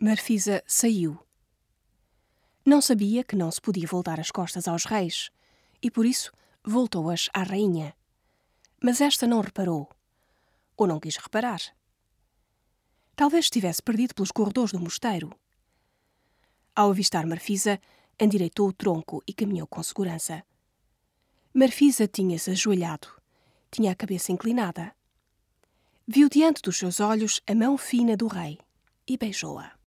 Marfisa saiu. Não sabia que não se podia voltar as costas aos reis, e por isso voltou-as à rainha. Mas esta não reparou, ou não quis reparar. Talvez estivesse perdido pelos corredores do mosteiro. Ao avistar Marfisa, endireitou o tronco e caminhou com segurança. Marfisa tinha-se ajoelhado, tinha a cabeça inclinada. Viu diante dos seus olhos a mão fina do rei e beijou-a.